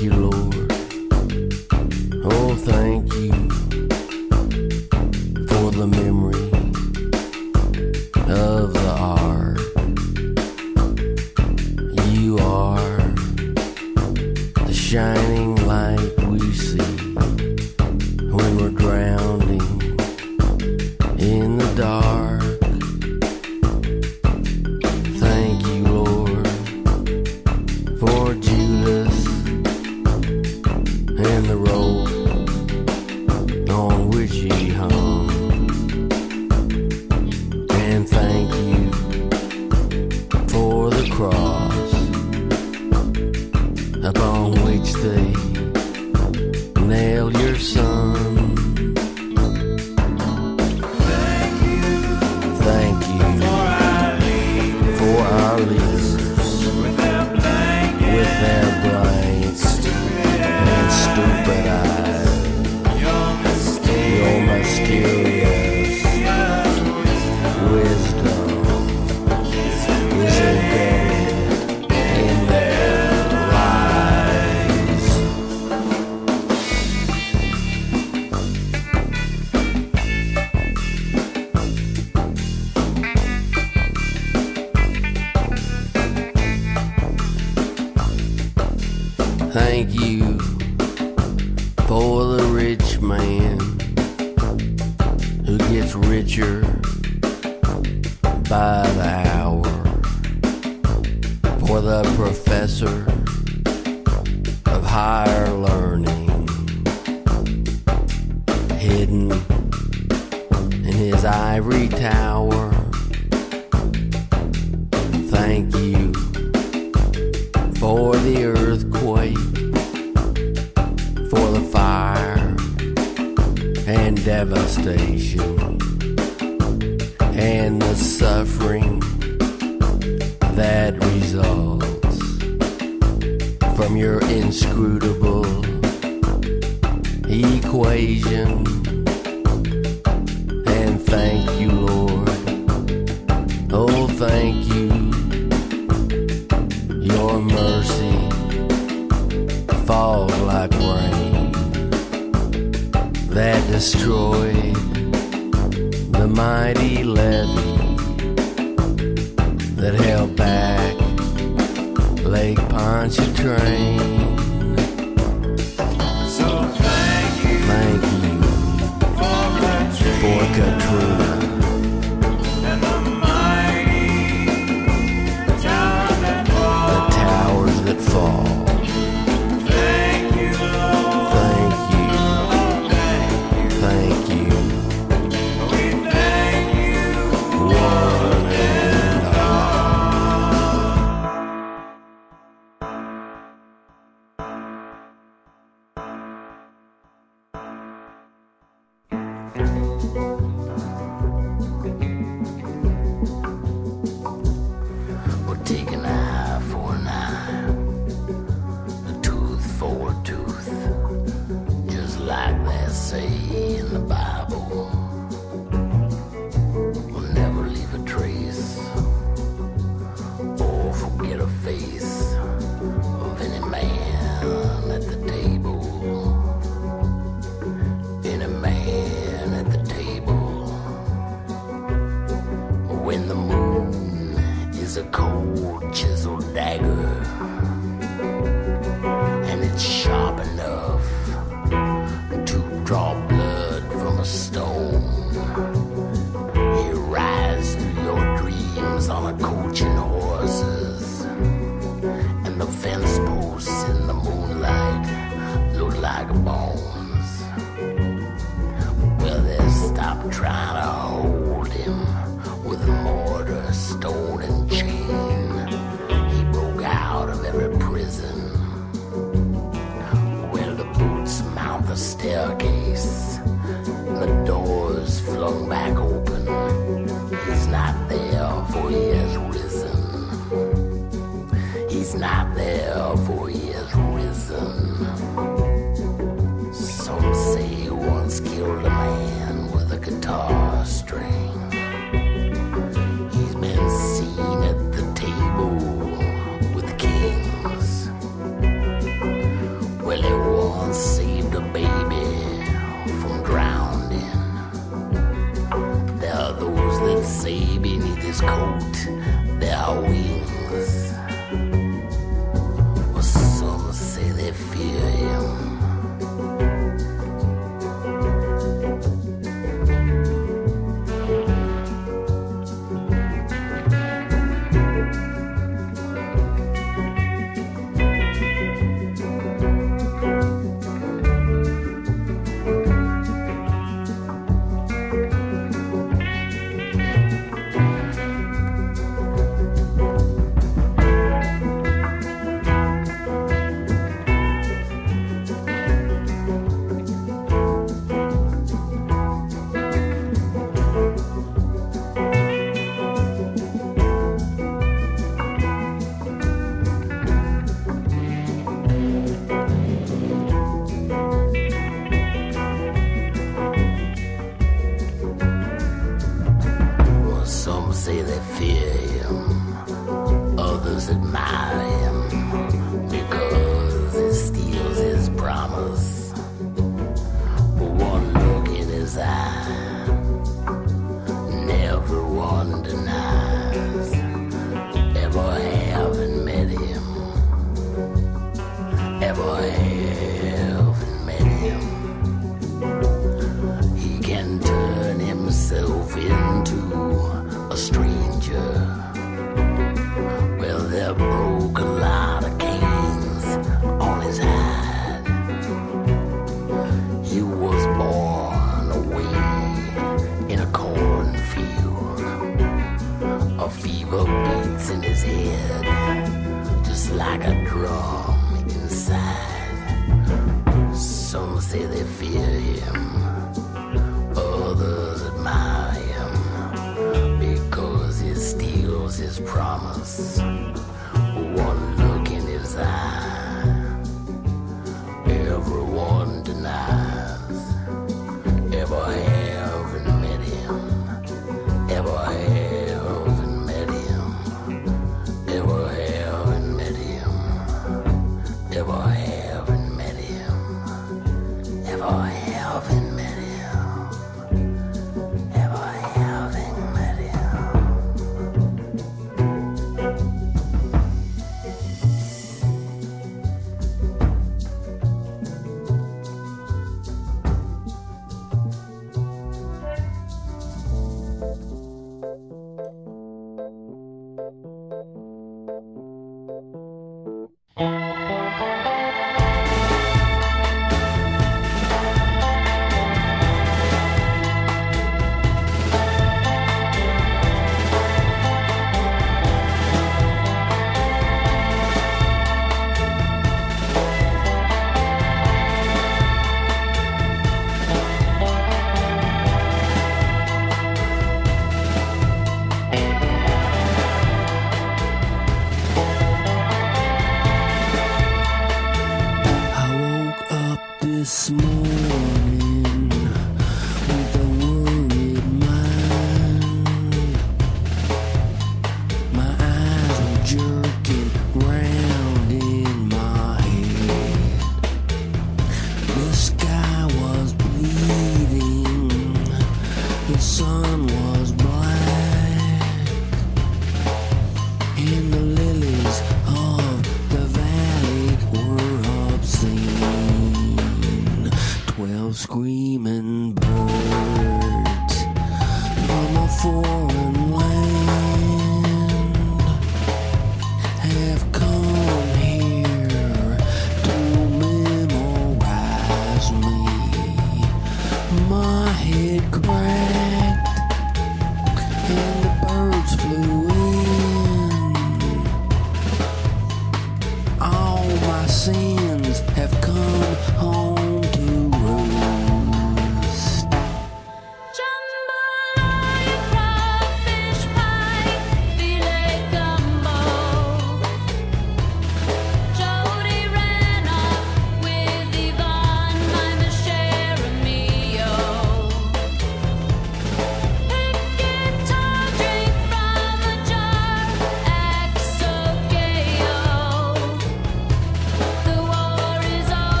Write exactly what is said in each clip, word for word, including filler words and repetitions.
Thank you, Lord. Oh, thank you for the memory of the art. You are the shining light we see when we're drowning in the dark. Thank you, Lord, for Judas and the rope on which he hung. And thank you for the cross upon which they nailed your son. Thank you, Thank you for our leaders, for our leaders with their blanket, with their blank and stupid eyes. your mysterious Your mysterious wisdom is embedded in their lives. Thank you for the rich man who gets richer by the hour, for the professor of higher learning hidden in his ivory tower. Thank you for the earthquake, for the fire and devastation and the suffering that results from your inscrutable equation. And thank you, Lord. Oh, thank you. Your mercy falls like rain that destroyed the mighty levee that held back Lake Pontchartrain. So thank you, Thank you for Katrina, for Katrina and the mighty tower that the falls. towers that fall. Thank you, Lord. Thank you, Thank you. thank you, We thank you, one and all. We'll take an eye for an eye, a tooth for a tooth, just like they say in the Bible. We'll never leave a trace or forget a face of any man at the table. Any man at the table. When the moon is a cold chiseled dagger, and it's sharp enough to draw blood from a stone. You rise through your dreams on a coach and horses, and the fence posts in the moonlight look like bones. Well, they stopped trying to hold him with mortar, stone, and chain. He broke out of every prison where the boots mount the staircase, the doors flung back open. He's not there, for he has risen. He's not there, for he has risen. Some say he once killed a man with a guitar string. He's been seen at the table with kings. they fear him.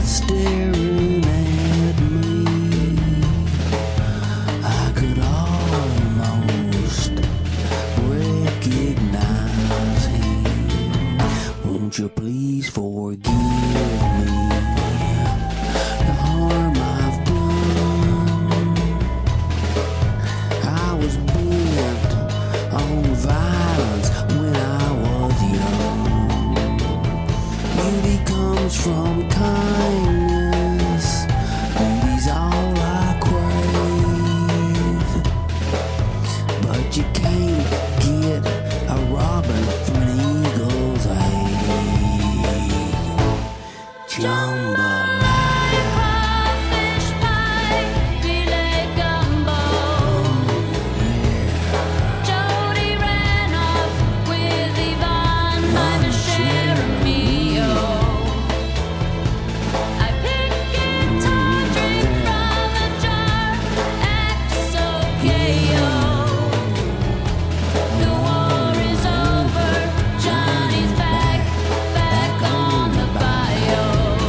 was staring at me. I could almost recognize him. Won't you please forgive me the harm I've done? I was bent on violence when I was young. Beauty comes from kindness. Beauty's all I crave. But you can't get a robin from an eagle's egg. Jambalaya. Fish pie, filet gumbo. Jody ran off with Yvonne by the Cheramio. I pick guitar, drink from a jar, act so K O. The war is over, Johnny's back, back on the bio.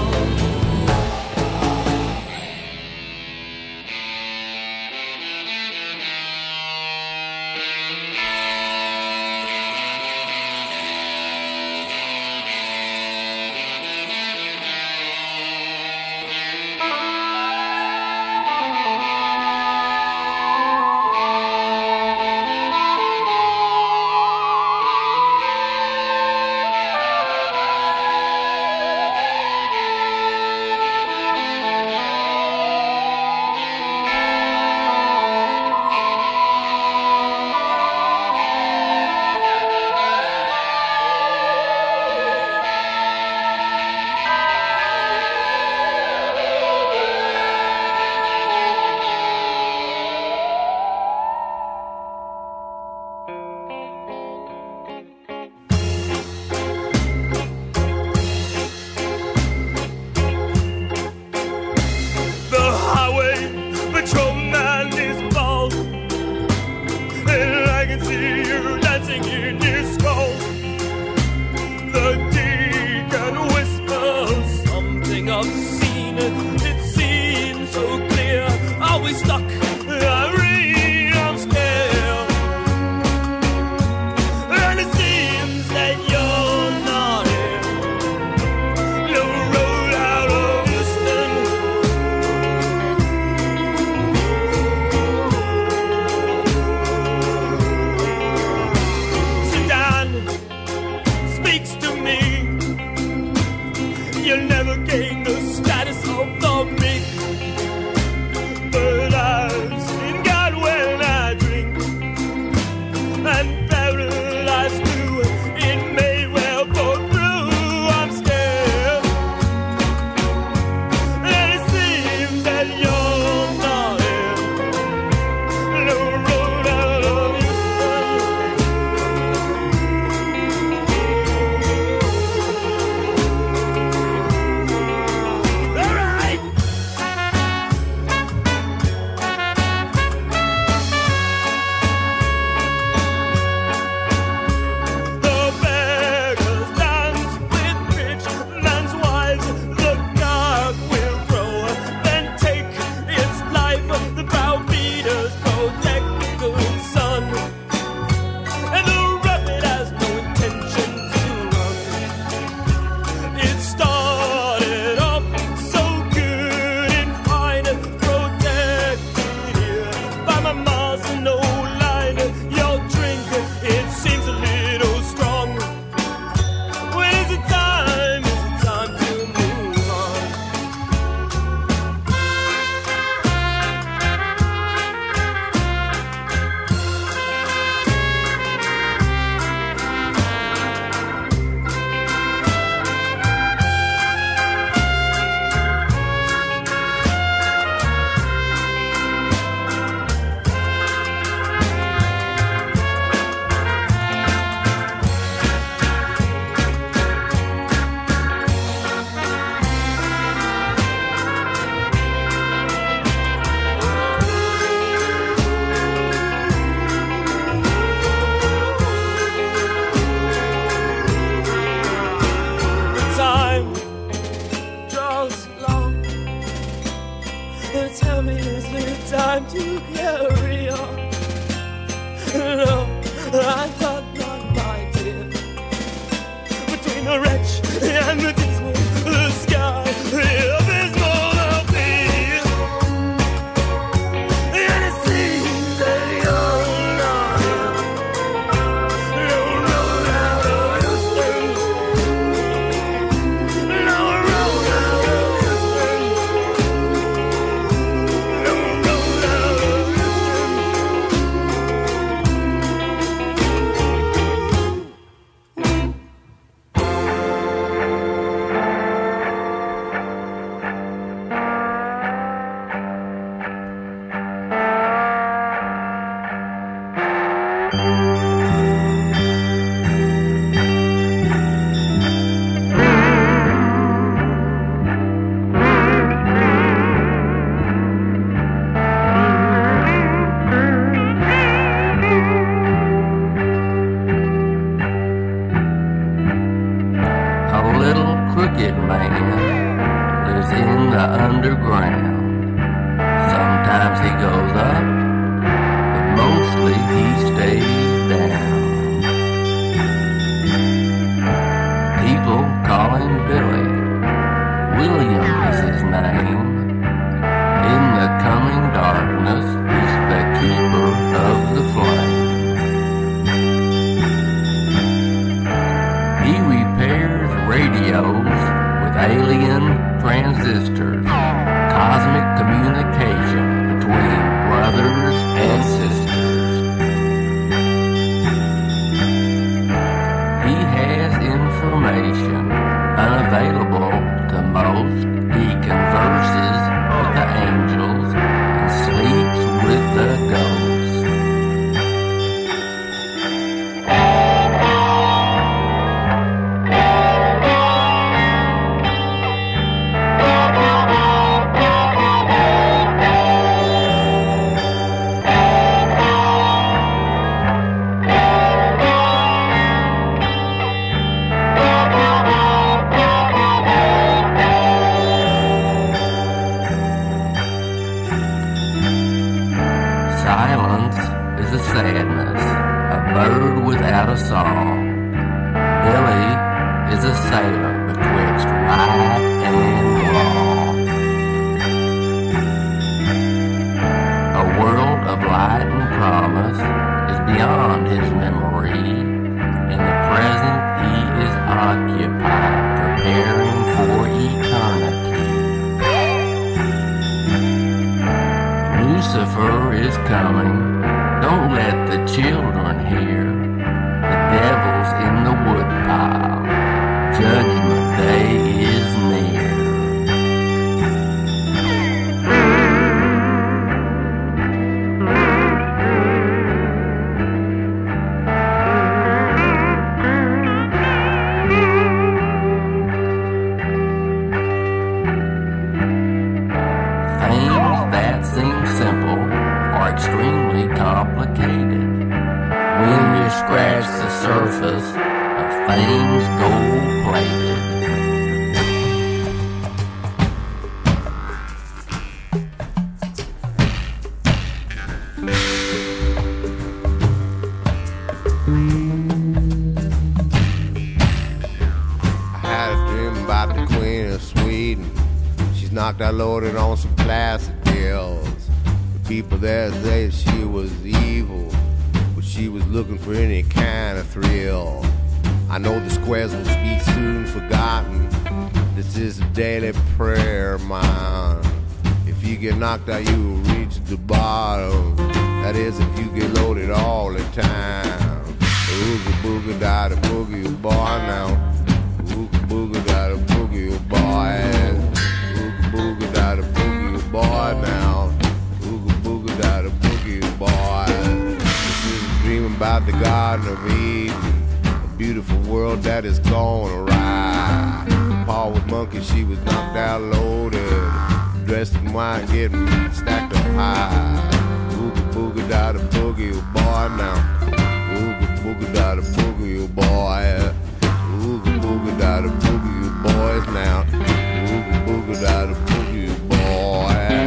The highway patrolman is bald, and I can see you dancing in his skull. The deacon whispers something obscene. It seems so clear. Are we stuck? Irene, I'm scared. And it seems that you're not here. No road out of Houston. Sedan speaks to me. You'll never gain the status of the meek, but I was long. Tell me, is it time to carry on? No, I thought not, my dear. Between the wretch and the dismal, the sky, the abysmal will be. And it seems that you're not here. No road out of Houston. No road out of Houston. No road out of Houston. A little crooked man lives in the underground. Sometimes he goes up, but mostly he stays down. People call him Billy. William is his name. In the coming darkness, he's the keeper of the flame. He repairs radios with alien transistors, cosmic communication between brothers and sisters. He has information unavailable to most. He converses with the angels and sleeps with the ghosts. Silence is a sadness, a bird without a song. Billy is a sailor betwixt right and wrong. A world of light and promise is beyond his memory. In the present he is occupied, preparing for eternity. Lucifer is coming, don't let the children hear. The devil's in the woodpile, judgment day is near. Things that seem simple are extremely complicated. When you scratch the surface of things gold-plated. I had a dream about the Queen of Sweden. She's knocked out loaded on some plastic deals. The people there say she was evil, but she was looking for any kind of thrill. I know the squares will be soon forgotten. This is a daily prayer of mine. If you get knocked out, you will reach the bottom. That is, if you get loaded all the time. Ooga booga da da boogie boy now. Ooga booga da da boogie boy. Ooga booga da da boogie boy now. Ooga booga da da boogie boy. This is a dream about the Garden of Eden, a beautiful world that is gone awry. Paul was monkey, she was knocked out loaded, dressed in white, getting stacked up high. Ooga booga da da boogie boy now. Ooga booga da da boogie boy. Ooga booga da da boogie boys now. Ooga boogie da da boogie boy.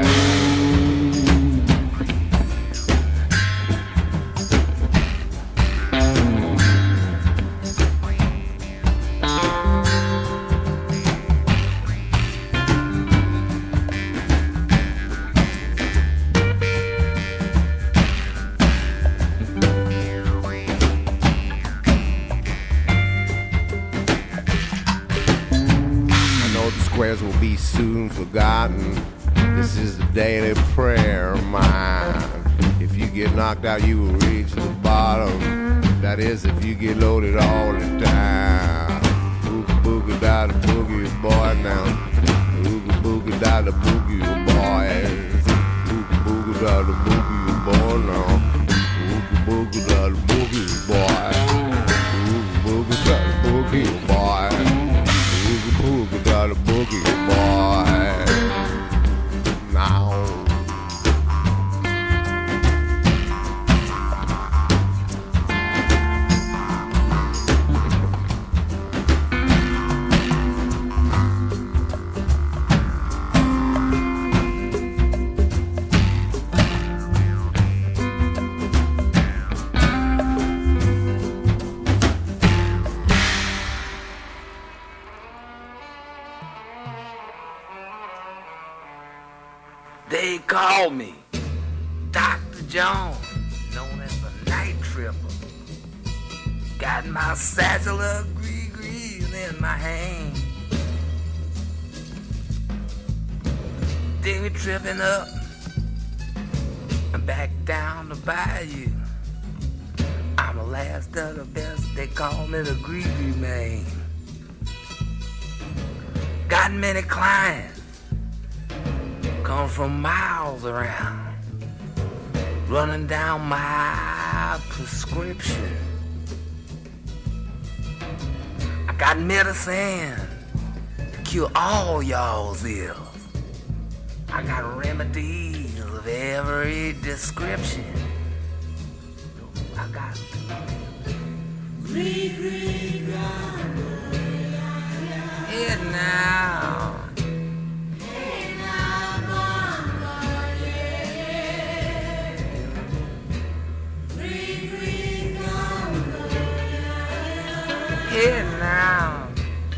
Squares will be soon forgotten. This is the daily prayer of mine. If you get knocked out, you will reach the bottom. That is, if you get loaded all the time. Boogie boogie da da boogie boy now. Boogie boogie da da boogie boy. Boogie boogie da da boogie boy now. Boogie boogie da da boogie boy. Boogie boogie da da boogie boy. Boogie got a boogie boy now. They call me Doctor Jones, known as the Night Tripper. Got my satchel of gree-grees in my hand. They be tripping up and back down the bayou. I'm the last of the best, they call me the gree-gree man. Got many clients, come from miles around, running down my prescription. I got medicine to cure all y'all's ills. I got remedies of every description. I got it now. Here now.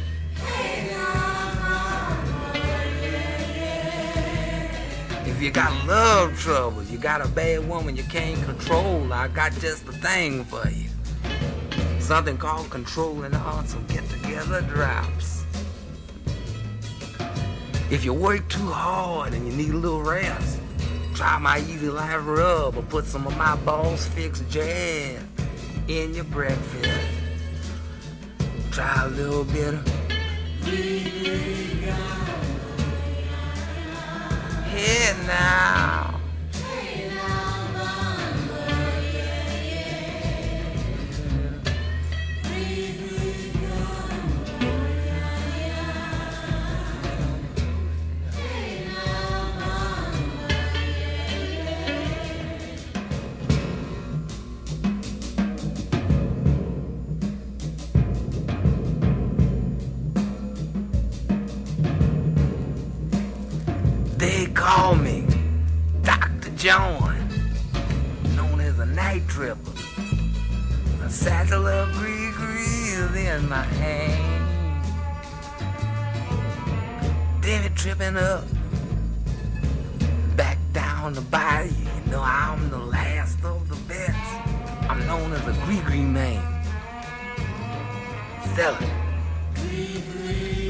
If you got love trouble, you got a bad woman you can't control, I got just the thing for you. Something called controlling awesome get-together drops. If you work too hard and you need a little rest, try my Easy Life Rub or put some of my Boss Fix jam in your breakfast. Try a little bit of here now. They call me Doctor John, known as a Night Tripper. A satchel of gree-grees in my hand. Then it tripping up, back down the bayou. You know I'm the last of the best. I'm known as a gree-gree man. Sell it. Gree-gree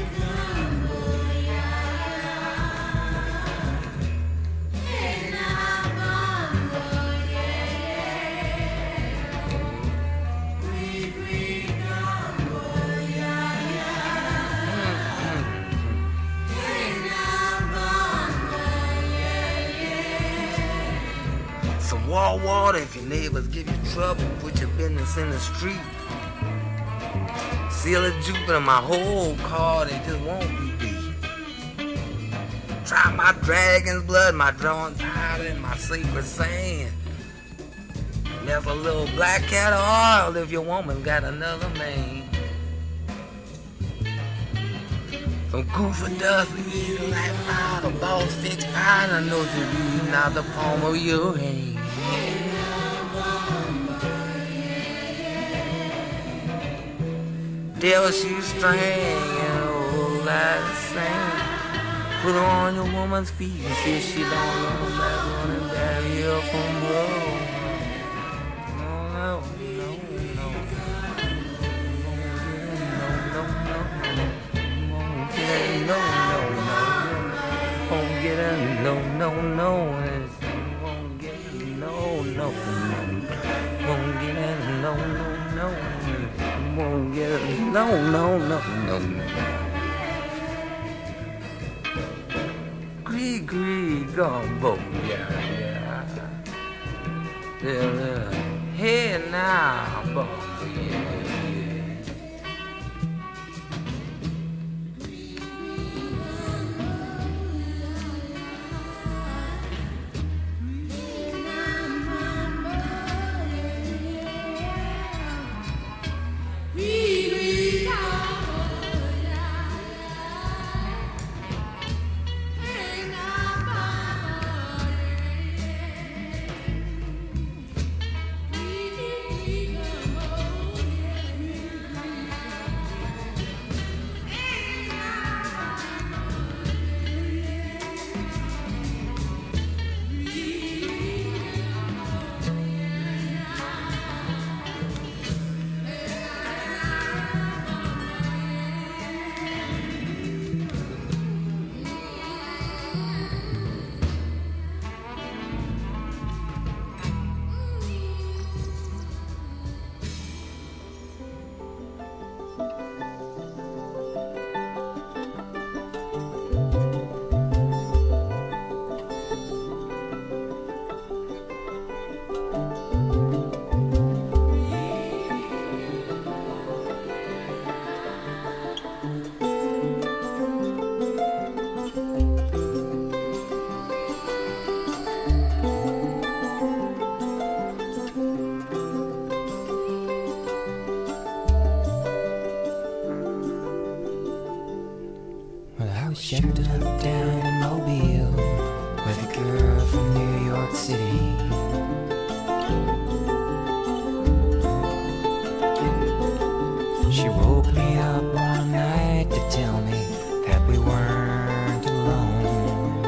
Wall water if your neighbors give you trouble. Put your business in the street. Seal of Jupiter, my whole car, they just won't be beat. Try my dragon's blood, my drawn powder, and my sacred sand. Never a little black cat oil if your woman got another man. Some goofy dust eating like fire, the balls fixed pie, and I know you're reading out the palm of your hand. Devil shoestring and old light sing. Put her on your woman's feet and say she don't know that running down here from her. No, no, no, no. No, no, no. Won't get it, no, no, no. Won't get it, no, no, no. Won't get it, no, no, no. Won't get it, no, no, no. Won't get it, no, no, no, no, no. Gree, gree, gumbo, yeah, yeah. Yeah, yeah. Hey now, bumbo, yeah, yeah. Checked up down in Mobile with a girl from New York City. She woke me up one night to tell me that we weren't alone.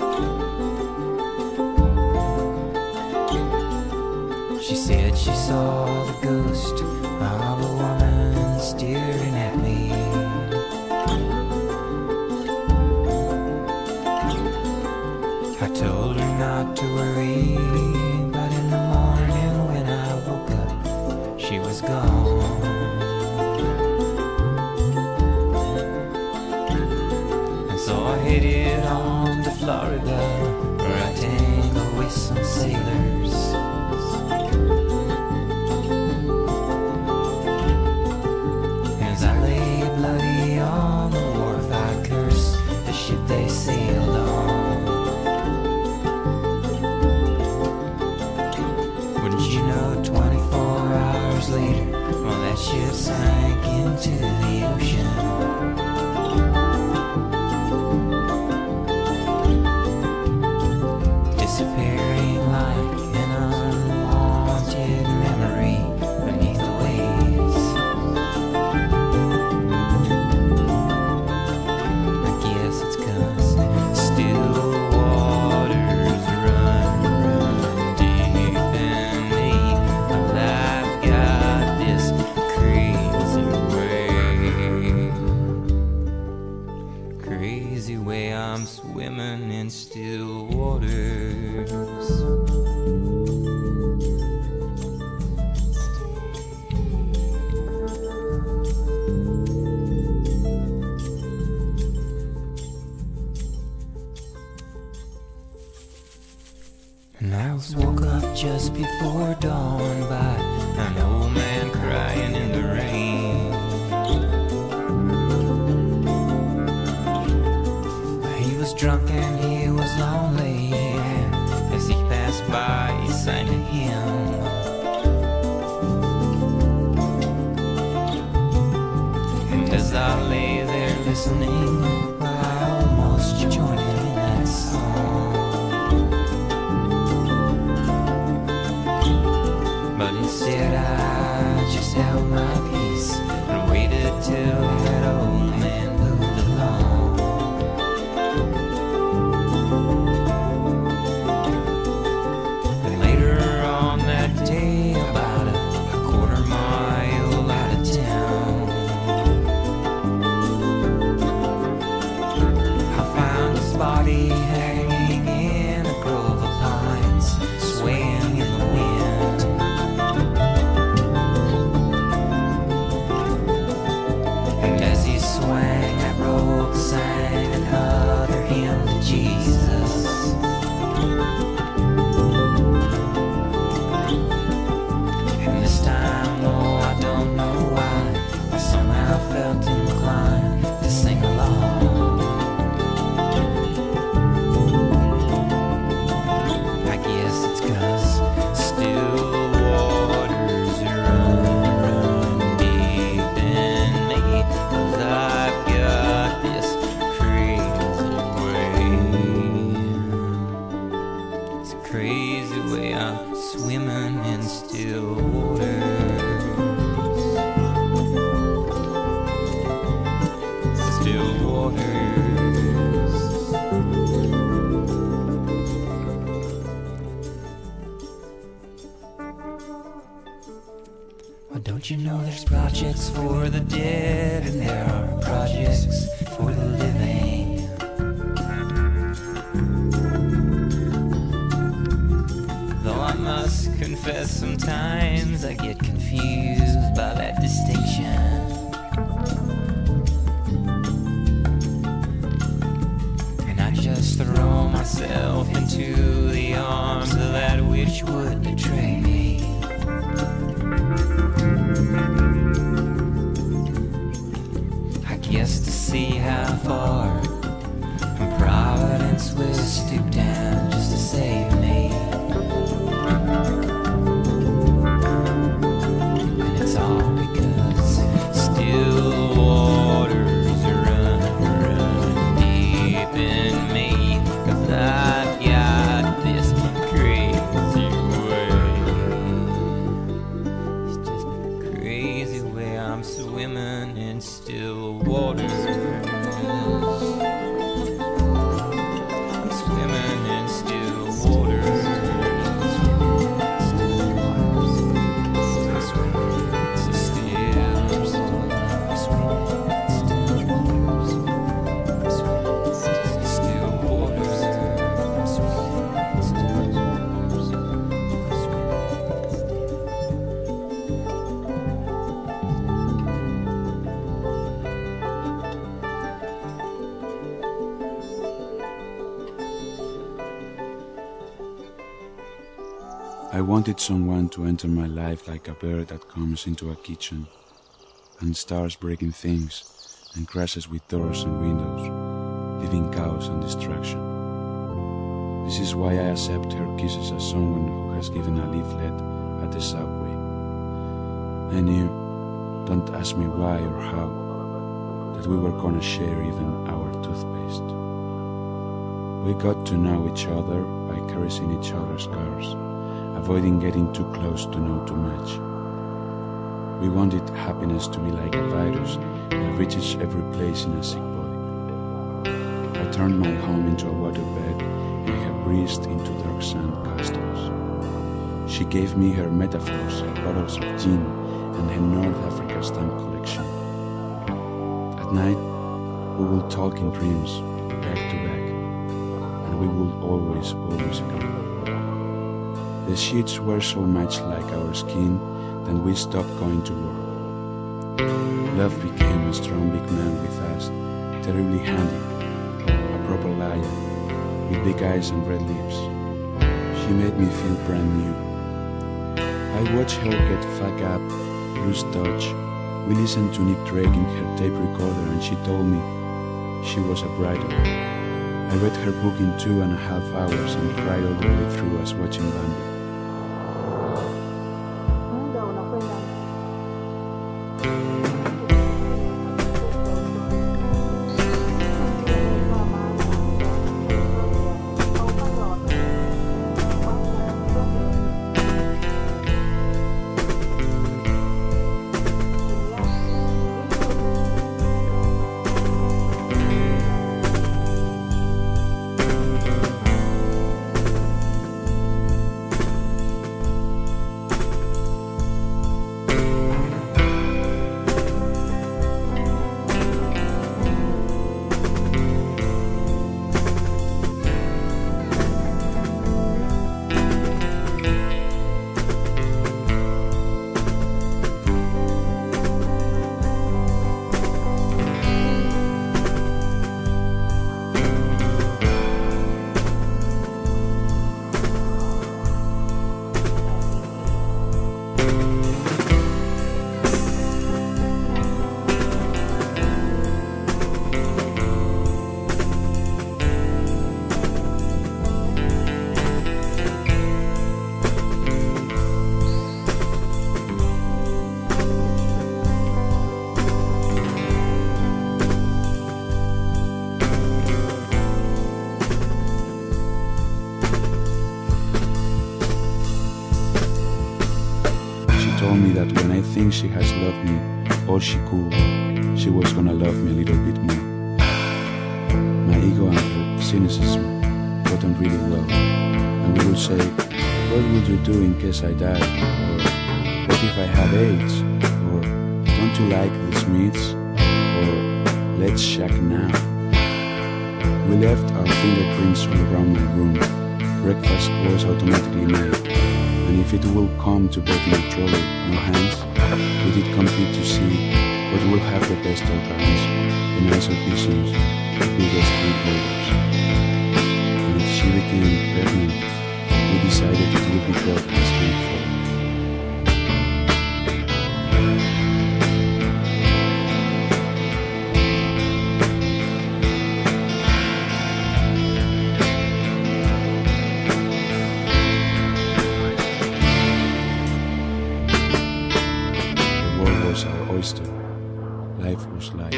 She said she saw the ghost of a woman staring at me. I told her not to worry, but in the morning when I woke up, she was gone. And so I headed on to Florida, where I tangled with some sailors. As I lay bloody on the wharf, I cursed the ship they sailed on. Later, well, that ship sank into the ocean. Disappearing like an unwanted memory beneath the waves. I guess it's 'cause still waters run, run deep in me. Alive. Crazy way I'm swimming in still waters. And I was woke up just before dawn by an old man crying in the rain. He was drunk and he was lonely, and as he passed by he sang a hymn. And as I lay there listening, held my peace and waited till that old man moved along. And later on that day, about a, a quarter mile out of town, I found his body hanging in a grove of pines, swaying in the wind. And as he swang, that robe sang another hymn to Jesus. And this time, though I don't know why, I somehow felt inclined to sing along. I guess it's 'cause still waters run, run deep in me. 'Cause I've got this crazy way. It's a crazy way I'm swimming in still waters. Still waters. Well, don't you know there's projects for the dead and there are projects for the living? Though I must confess sometimes I get confused by that distinction. And I just throw myself into the arms of that which would betray me. I guess to see how far Providence will stoop down just to save me. And it's all because still waters run, run deep in me. 'Cause I've got this crazy way. It's just a crazy way I'm swimming in still waters. I'm swimming in still waters. I'm swimming in still waters. I'm swimming in still waters. I'm swimming in still waters. I'm swimming in still waters. I'm I wanted someone to enter my life like a bird that comes into a kitchen and starts breaking things and crashes with doors and windows, leaving chaos and destruction. This is why I accept her kisses as someone who has given a leaflet at the subway. I knew, don't ask me why or how, that we were gonna share even our toothpaste. We got to know each other by caressing each other's cars, avoiding getting too close to know too much. We wanted happiness to be like a virus that reaches every place in a sick body. I turned my home into a waterbed and have breezed into dark sand castles. She gave me her metaphors, her bottles of gin, and her North Africa stamp collection. At night, we will talk in dreams, back to back, and we will always, always agree. The sheets were so much like our skin that we stopped going to war. Love became a strong big man with us, terribly handy, a proper liar, with big eyes and red lips. She made me feel brand new. I watched her get fucked up, lose touch. We listened to Nick Drake in her tape recorder and she told me she was a bridal. I read her book in two and a half hours and cried all the way through as watching Bambi. told me that when I think she has loved me all she could, she was gonna love me a little bit more. My ego and her cynicism got on really low, and we would say, what would you do in case I died? Or what if I had AIDS? Or don't you like the Smiths? Or let's shack now. We left our fingerprints all around my room. Breakfast was automatically made, and if it will come to getting a trolley, no hands, we did compete to see what will have the best organs, the nicer visions, the biggest freeholders. And if she became pregnant, we decided it would be broadcast before. The world was our oyster. Life was life.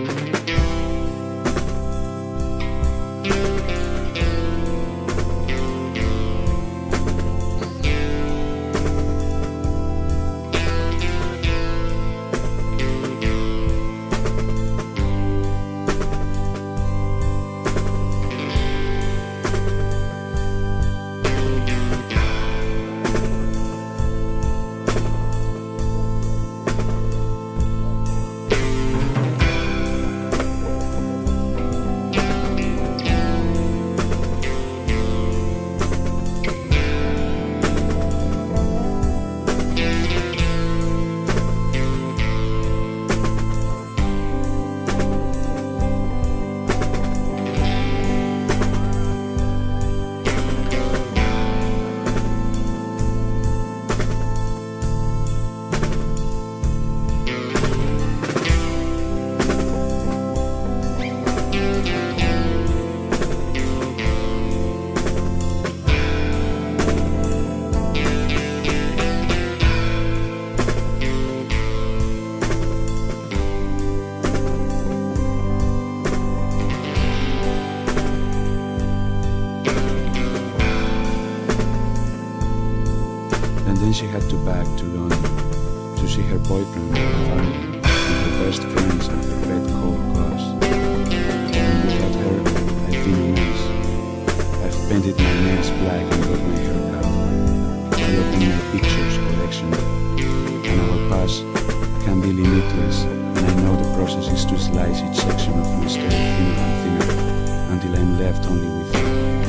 Then she had to back to London to see her boyfriend and family with her best friends and her pet cold glass. And without her, I've been a mess. I've painted my nails black and got my hair cut. I opened my pictures collection, and our past can be limitless, and I know the process is to slice each section of my story thinner and thinner until I'm left only with her.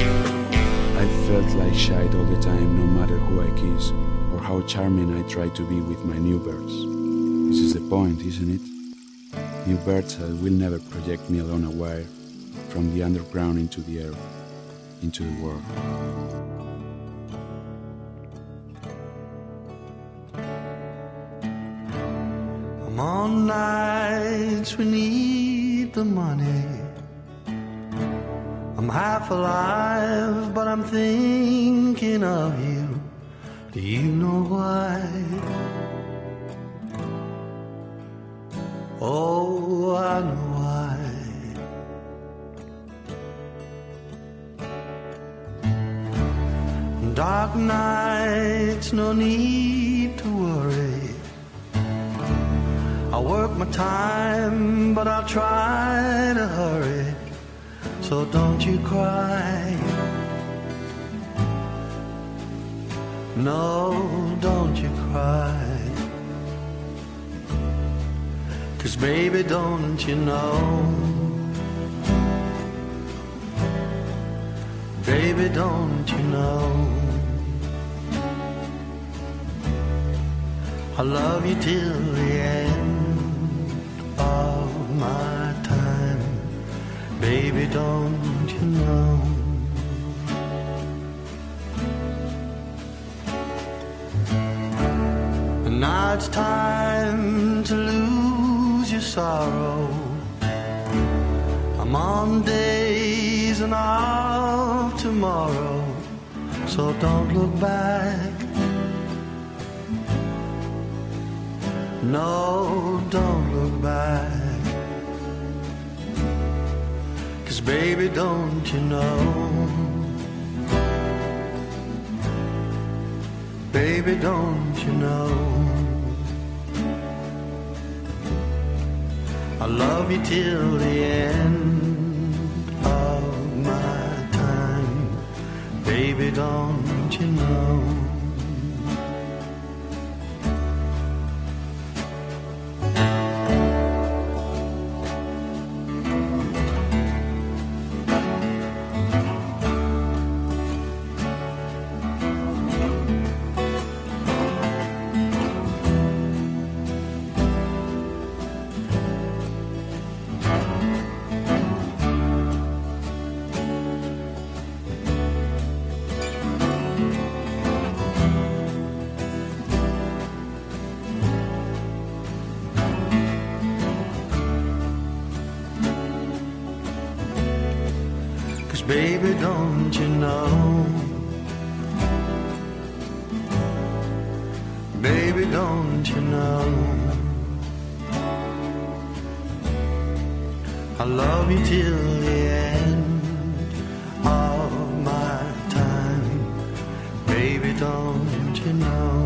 I felt like shite all the time, no matter who I kiss, or how charming I try to be with my new birds. This is the point, isn't it? New birds that will never project me along a wire from the underground into the air, into the world. I'm on nights we need the money. I'm half alive, but I'm thinking of you. Do you know why? Oh, I know why. Dark nights, no need to worry. I work my time, but I'll try to hurry. So don't you cry. No, don't you cry. 'Cause baby, don't you know? Baby, don't you know? I love you till the end of my time. Baby, don't you know? And now it's time to lose your sorrow. I'm on days and off tomorrow. So don't look back. No, don't look back. 'Cause baby, don't you know? Baby, don't you know? I'll love you till the end of my time. Baby, don't you know? Baby, don't you know? Baby, don't you know? I love you till the end of my time. Baby, don't you know?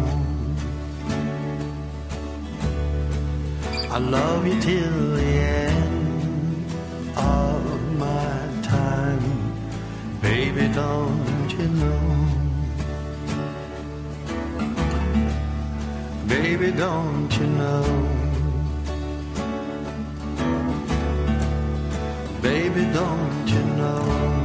I love you till the end of my time. Baby, don't you know? Baby, don't you know? Baby, don't you know?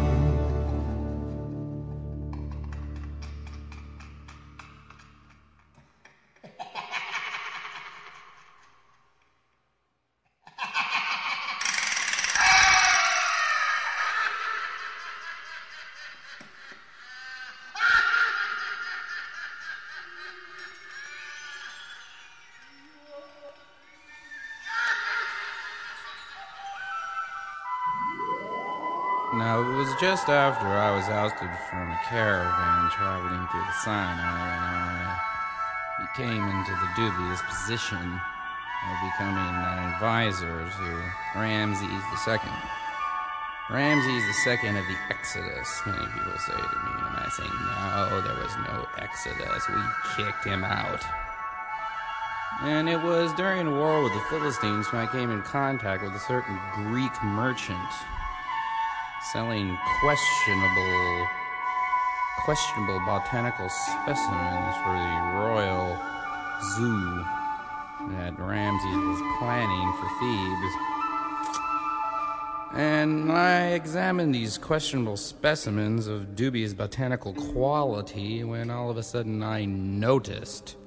Now, it was just after I was ousted from a caravan traveling through the Sinai when I became into the dubious position of becoming an advisor to Ramses the Second. Ramses the Second of the Exodus, many people say to me, and I say, no, there was no Exodus. We kicked him out. And it was during a war with the Philistines when I came in contact with a certain Greek merchant selling questionable, questionable botanical specimens for the royal zoo that Ramses was planning for Thebes. And I examined these questionable specimens of dubious botanical quality when all of a sudden I noticed